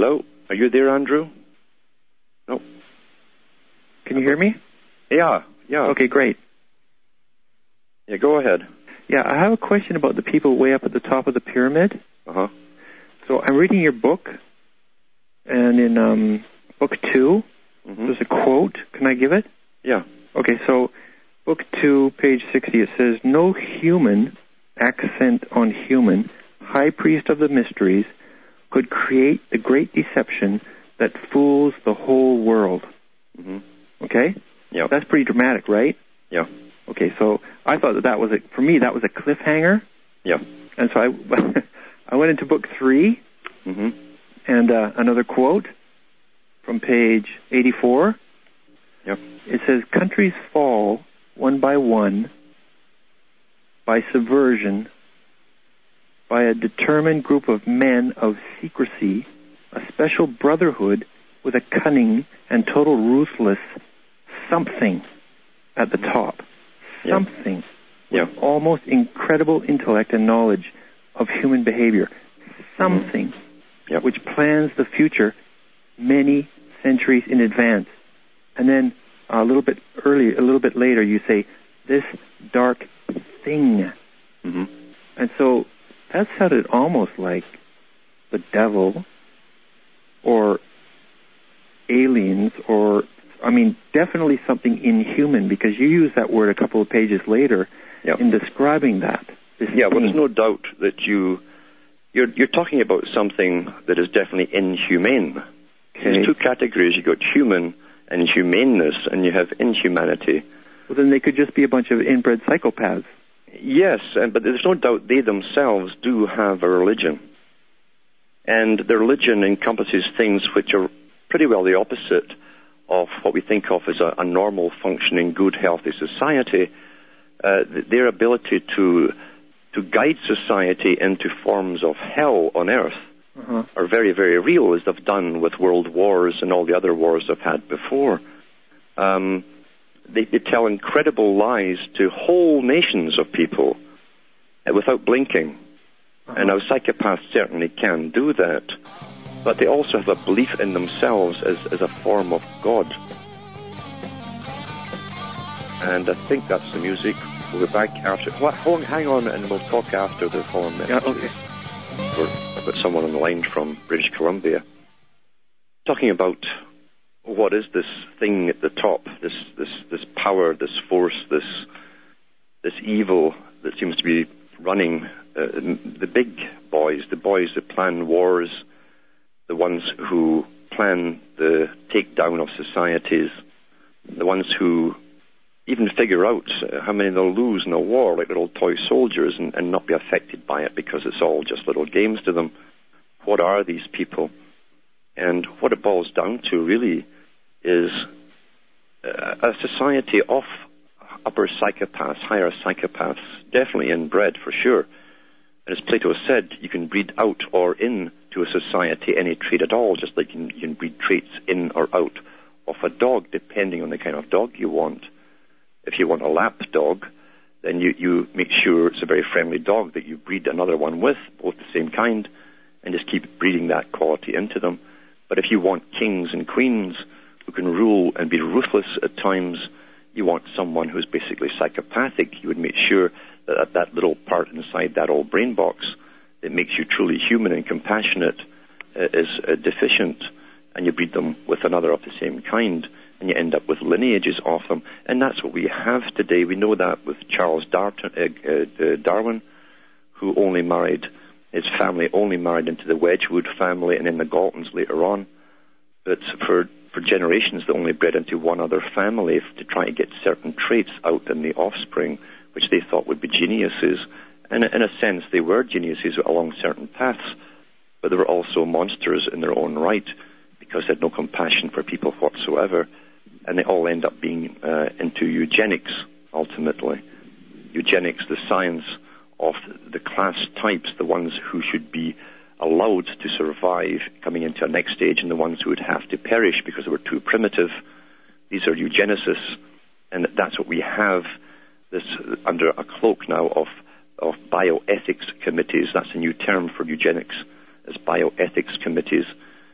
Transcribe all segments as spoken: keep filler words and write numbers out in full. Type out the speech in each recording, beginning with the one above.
Hello? Are you there, Andrew? No. Can you hear me? Yeah, yeah. Okay, great. Yeah, go ahead. Yeah, I have a question about the people way up at the top of the pyramid. Uh-huh. So I'm reading your book, and in um, book two, Mm-hmm. there's a quote. Can I give it? Yeah. Okay, so book two, page sixty, it says, "No human, accent on human, high priest of the mysteries, could create the great deception that fools the whole world." Mm-hmm. Okay? Yeah. That's pretty dramatic, right? Yeah. Okay, so I thought that that was, a, for me, that was a cliffhanger. Yeah. And so I, I went into book three, Mm-hmm. and uh, another quote from page eighty-four. Yep. It says, "Countries fall one by one by subversion, by a determined group of men of secrecy, a special brotherhood with a cunning and total ruthless something at the top. Yeah. Something Yeah. with almost incredible intellect and knowledge of human behavior. Something Mm-hmm. Yep. which plans the future many centuries in advance." And then a little bit earlier, a little bit later, you say, "this dark thing." Mm-hmm. And so that sounded almost like the devil or aliens or, I mean, definitely something inhuman, because you use that word a couple of pages later Yep. in describing that. This Yeah, well, thing. there's no doubt that you, you're, you're talking about something that is definitely inhumane. Okay. There's two categories. You've got human and humaneness, and you have inhumanity. Well, then they could just be a bunch of inbred psychopaths. Yes, and, but there's no doubt they themselves do have a religion. And their religion encompasses things which are pretty well the opposite of what we think of as a, a normal, functioning, good, healthy society. Uh, their ability to to guide society into forms of hell on earth Uh-huh. are very, very real, as they've done with world wars and all the other wars they've had before. Um, they, they tell incredible lies to whole nations of people uh, without blinking. Uh-huh. And now psychopaths certainly can do that, but they also have a belief in themselves as, as a form of God. And I think that's the music. We'll be back after. Hold on, hang on, and we'll talk after the following minutes. Yeah, okay. We're, I've got someone on the line from British Columbia talking about what is this thing at the top, this this this power, this force, this this evil that seems to be running uh, the big boys, the boys that plan wars, the ones who plan the takedown of societies, the ones who even figure out uh, how many they'll lose in a war, like little toy soldiers, and, and not be affected by it because it's all just little games to them. What are these people? And what it boils down to really is uh, a society of upper psychopaths, higher psychopaths, definitely inbred for sure. And as Plato said, you can breed out or into a society any trait at all, just like you can, you can breed traits in or out of a dog, depending on the kind of dog you want. If you want a lap dog, then you, you make sure it's a very friendly dog that you breed another one with, both the same kind, and just keep breeding that quality into them. But if you want kings and queens who can rule and be ruthless at times, you want someone who's basically psychopathic. You would make sure that that little part inside that old brain box that makes you truly human and compassionate uh, is uh, deficient, and you breed them with another of the same kind, and you end up with lineages of them. And that's what we have today. We know that with Charles Darwin, uh, uh, Darwin, who only married, his family only married into the Wedgwood family and then the Galtons later on. But for, for generations, they only bred into one other family to try to get certain traits out in the offspring, which they thought would be geniuses. And in a sense, they were geniuses along certain paths, but they were also monsters in their own right because they had no compassion for people whatsoever. And they all end up being uh, into eugenics, ultimately. Eugenics, the science of the class types, the ones who should be allowed to survive coming into a next stage, and the ones who would have to perish because they were too primitive. These are eugenicists, and that's what we have this under a cloak now of, of bioethics committees. That's a new term for eugenics, as bioethics committees,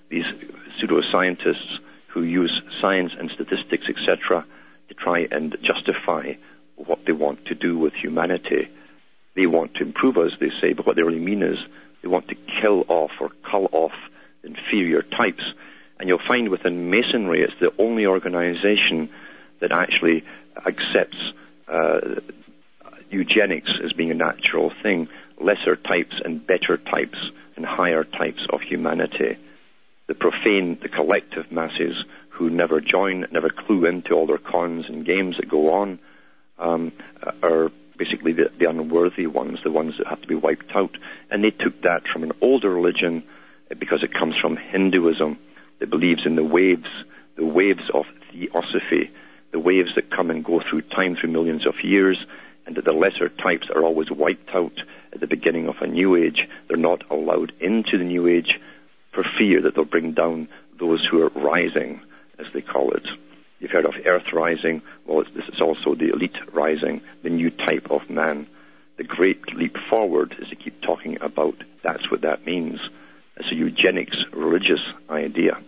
these pseudoscientists who use science and statistics, et cetera, to try and justify what they want to do with humanity. They want to improve us, they say, but what they really mean is they want to kill off or cull off inferior types. And you'll find within Masonry, it's the only organization that actually accepts uh, eugenics as being a natural thing, lesser types and better types and higher types of humanity. The profane, the collective masses who never join, never clue into all their cons and games that go on, um, are basically the, the unworthy ones, the ones that have to be wiped out. And they took that from an older religion because it comes from Hinduism that believes in the waves, the waves of theosophy, the waves that come and go through time, through millions of years, and that the lesser types are always wiped out at the beginning of a new age. They're not allowed into the new age for fear that they'll bring down those who are rising, as they call it. You've heard of Earth rising. Well, it's, this is also the elite rising, the new type of man. The great leap forward is to keep talking about that's what that means. It's a eugenics religious idea.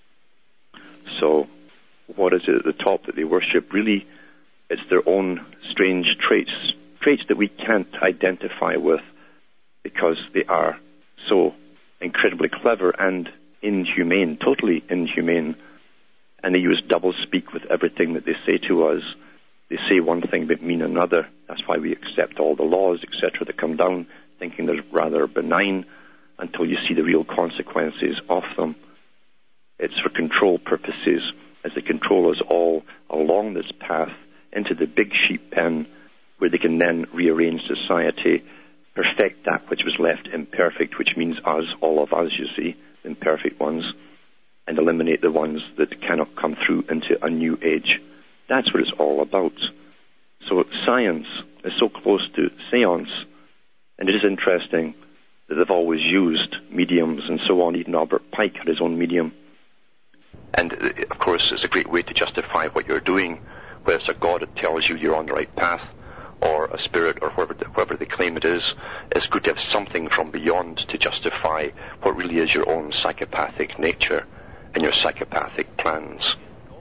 So what is it at the top that they worship? Really, it's their own strange traits, traits that we can't identify with because they are so incredibly clever and inhumane, totally inhumane. And they use double speak with everything that they say to us. They say one thing but mean another. That's why we accept all the laws, et cetera, that come down, thinking they're rather benign, until you see the real consequences of them. It's for control purposes, as they control us all along this path into the big sheep pen, where they can then rearrange society, perfect that which was left imperfect, which means us, all of us, you see, imperfect ones, and eliminate the ones that cannot come through into a new age. That's what it's all about. So science is so close to seance, and it is interesting that they've always used mediums and so on. Even Albert Pike had his own medium. And, of course, it's a great way to justify what you're doing, whether it's a God that tells you you're on the right path, or a spirit, or whoever, whoever they claim it is. It's good to have something from beyond to justify what really is your own psychopathic nature and your psychopathic plans.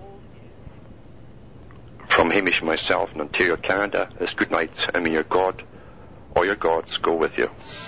From Hamish and myself in Ontario, Canada, it's good night, and may your God or your gods go with you.